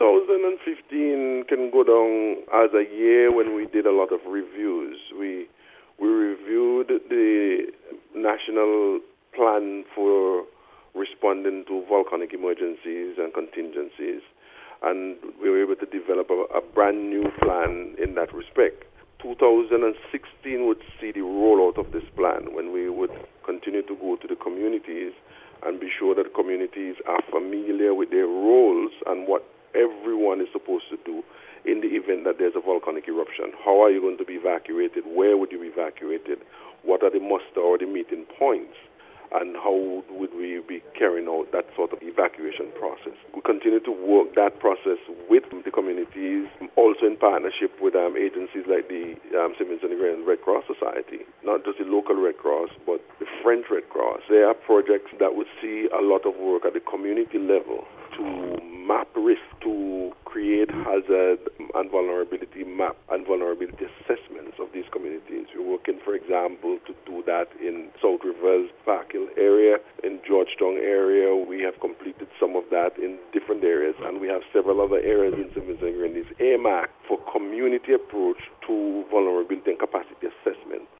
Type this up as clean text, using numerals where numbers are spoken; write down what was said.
2015 can go down as a year when we did a lot of reviews. We reviewed the national plan for responding to volcanic emergencies and contingencies, and we were able to develop a brand new plan in that respect. 2016 would see the rollout of this plan, when we would continue to go to the communities and be sure that communities are familiar with their roles and what everyone is supposed to do in the event that there's a volcanic eruption. How are you going to be evacuated? Where would you be evacuated? What are the muster or the meeting points? And how would we be carrying out that sort of evacuation process? We continue to work that process with the communities, also in partnership with agencies like the St. Vincent and Grenadines Red Cross Society, not just the local Red Cross, but the French Red Cross. There are projects that would see a lot of work at the community level to map risk, to create hazard and vulnerability map and vulnerability assessments of these communities. We're working, for example, to do that in South Rivers, Park Hill area, in Georgetown area. We have completed some of that in different areas, and we have several other areas in St. Vincent and Grenadines earmarked for community approach to vulnerability and capacity assessment.